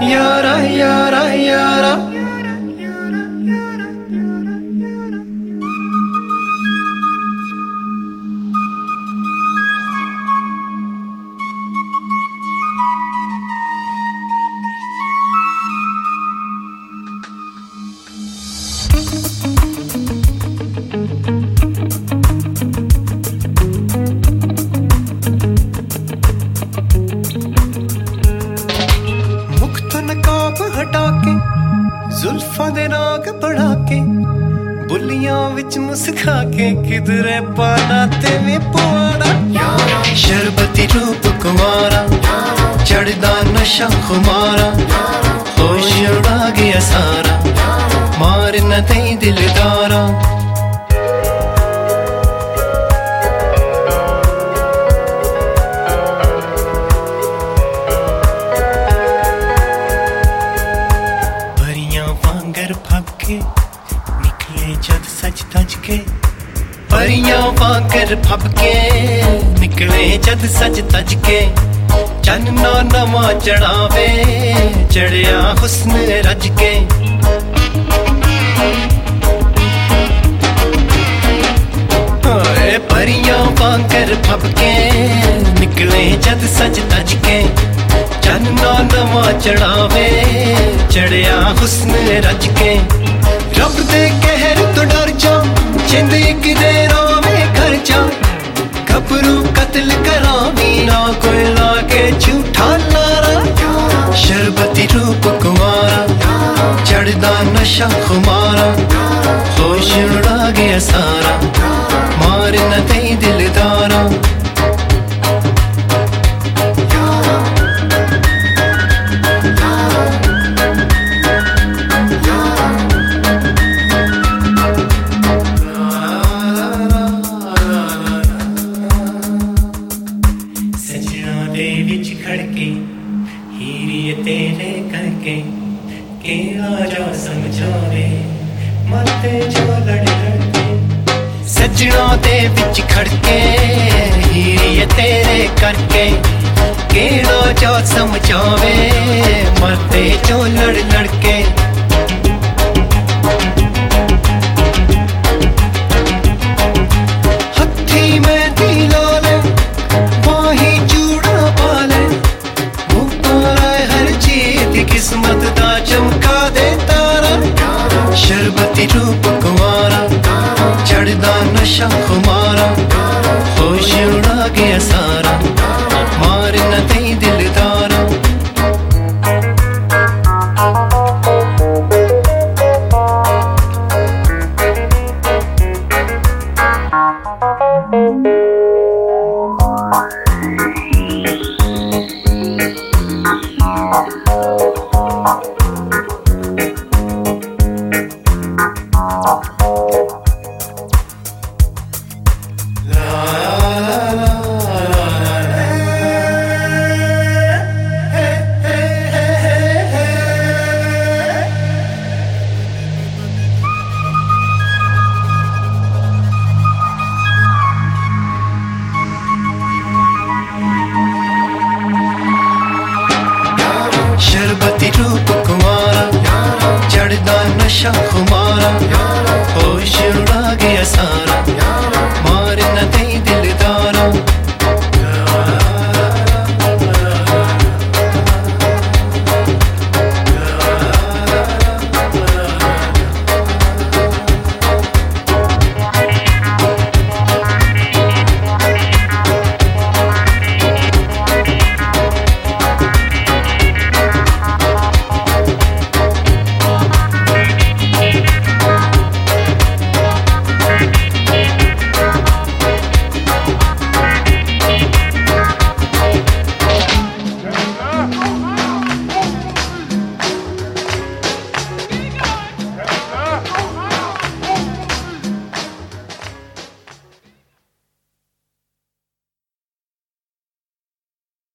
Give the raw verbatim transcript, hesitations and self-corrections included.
यारा यारा यारा हटा के जुल्फां दे नाग बढ़ा के बुलियां विच मुस्का के किधरे पाना ते में पवाड़ा शरबती रूप कुमारा चढ़दा नशा खुमारा होश उड़ा गया सारा मार न दई दिलदारा निकले जद सच तज के परियां वांगर फबके निकले जद सच तज के चन्ना नवा चढ़ावे चढ़िया हुस्न रज के परियां वांगर फबके निकले जद सच तज के चन्ना नवा चढ़ावे चढ़िया हुस्न रज के रब दे कहर तो डर जा जिंदगी दे रोवे कर जा घबरू कत्ल करावी ना कोई लागे झूठा नारा शरबती रूप कुमारा चढ़दा नशा खुमारा होश उड़ा गया सारा मार न दई दिलदारा विच खड़के हीरी तेरे करके के आजा समझावे मत जो लड़ लड़के सजना दे विच खड़के हीरी तेरे करके के आजा समझावे मत जो लड़ लड़के हथी में दिला किस्मत दा चमका दे तारा शरबती रूप कुमारा चढ़दा नशा खुमारा होश उड़ा गया सारा मार न दई दिलदारा शरबती रूप कुमारा चढ़दा नशा खुमारा होश उड़ा गया सारा